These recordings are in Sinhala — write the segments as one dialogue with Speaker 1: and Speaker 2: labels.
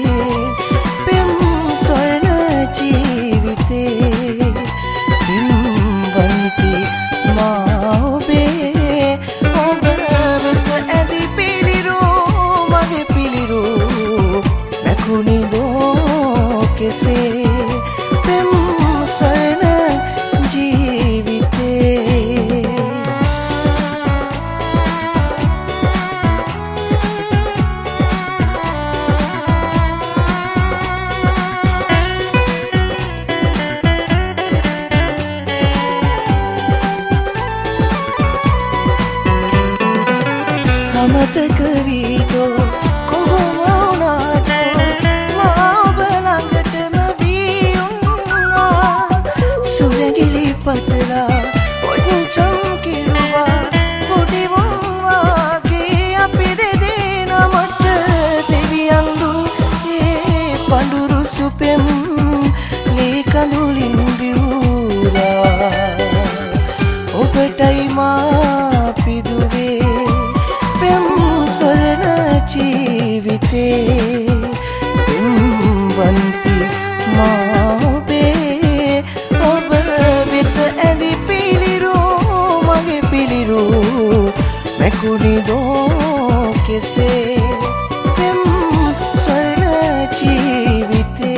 Speaker 1: පෙම් සොයන ජීවිතේ පින්වන්ති මා ඔබේ ඔබ වෙත ඇදි පිළිරෝ මගේ පිළිරෝ මැකුණිදෝ කෙසේ පෙම් සොයන අමතක වීතෝ කොහොම වුණාදෝ මා ඔබ ළඟටම වී උන්නා සුරැගිලි පටලා ඔච්චම් කිරුවා පොඩි වුණාගේ අපි දෙදෙනාමට දෙවියන් දුන් ඒ පඳුරු සුපෙම් ලේ කඳුලින් දිවුරා ඔබටයි මා පිදුවේ ජීවිතේ පින්වන්ති මා ඔබේ ඔබ වෙත ඇදි පිළිරෝ මගේ පිළිරෝ මැකුණිදෝ කෙසේ පෙම් සොයන ජීවිතේ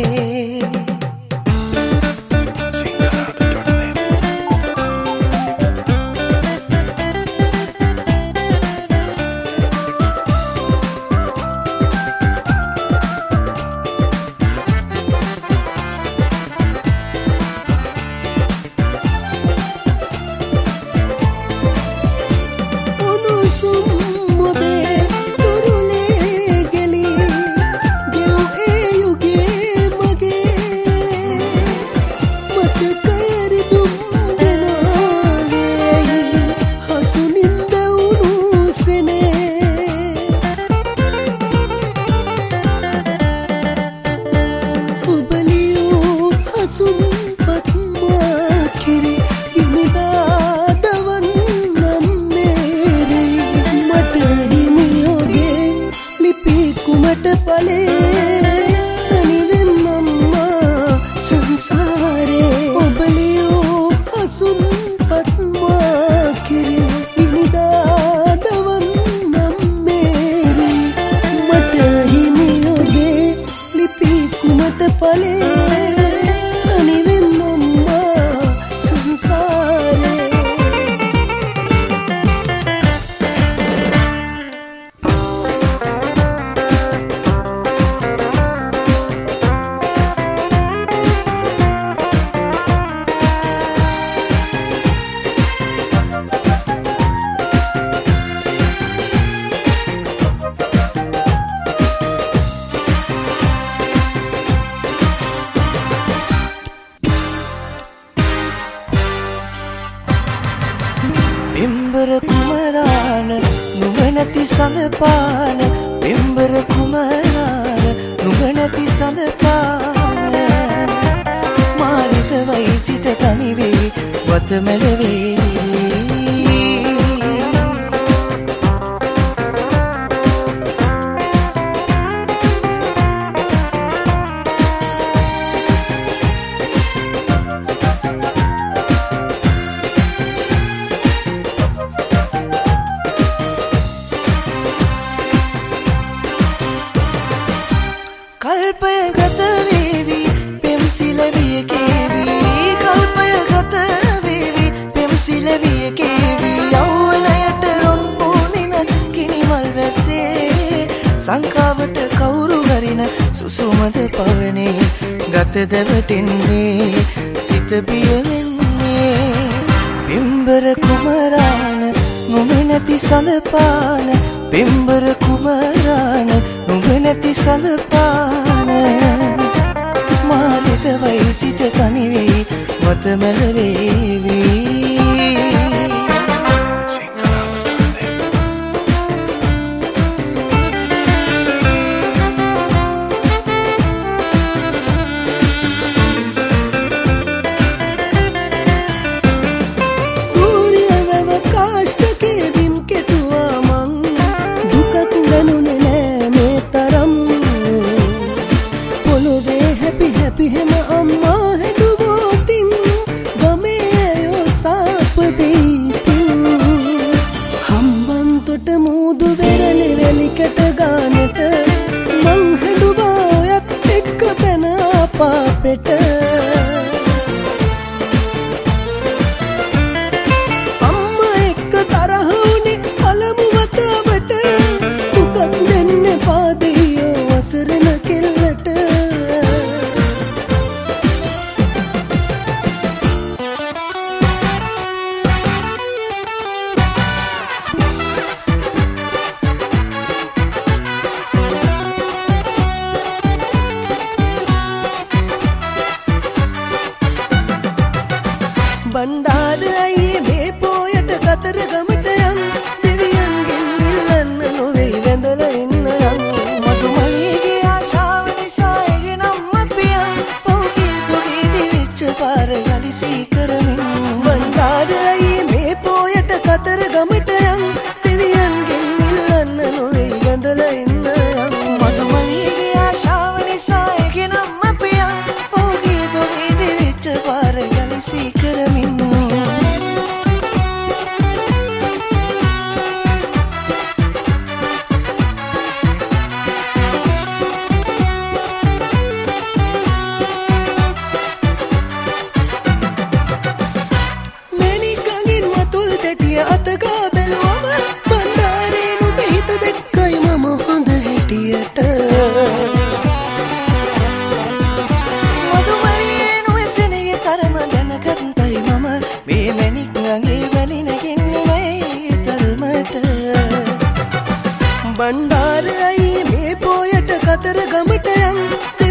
Speaker 1: පිම්බර කුමරාන නුඹනැති සඳපාන පිම්බර කුමරාන නුඹනැති සඳපාන මාරිත වයි සිට තනිවේ වතමැලවේ කල්පය ගත වේවි පෙම්සිලවිය කේවි කල්පය ගත වේවි පෙම්සිලවිය කේවි යෞවනයට රොන් පොනින කිනිමල් වැස්සේ සංකාවට කවුරු හරින සුසුමද පවනේ ගත දැවටෙන්නේ සිත බිය වෙන්නේ පිම්බර කුමරාන නුඹනැති සඳපාන පිම්බර කුමරාන නුඹනැති සඳපාන මාරිත වයි සිට තනිවෙයි වතමැලවේවි පාපෙට අම්මා එක්ක තරහ වුණේ පළමු වතාවට දුකක් දෙන්න පාදියෝ වසරන කෙල්ලට බණ්ඩාර අයියේ මේ පෝයට කතරගමට යන් දෙවියන්ගෙන් ඉල්ලන්න නොවේ වැඳලා එන්න යන් මధుමලිගේ ආශාව නිසා එගෙනම් අපියන් පොකේ තුගේ දිවිච්ච පාර ගලිසී කරමින් බණ්ඩාර අයියේ මේ පෝයට කතරගමට යන් දෙවියන්ගෙන් ඉල්ලන්න නොවේ වැඳලා එන්න යන් මధුමලිගේ ආශාව නිසා එගෙනම් අපියන් පොකේ තුගේ දිවිච්ච පාර ගලිසී කරමින් අතගා බැලුවම බණ්ඩාරේනු පිහිත දෙක්කයි මම හොඳ හිටියට මధుමලියේනු එසෙනෙගේ තරම දැනගත්තයි මම මේ මැණික් අගේ වැලි නැගෙන්නේ නෑ තරමට බණ්ඩාර අයියේ මේ පෝයට කතරගමට යන්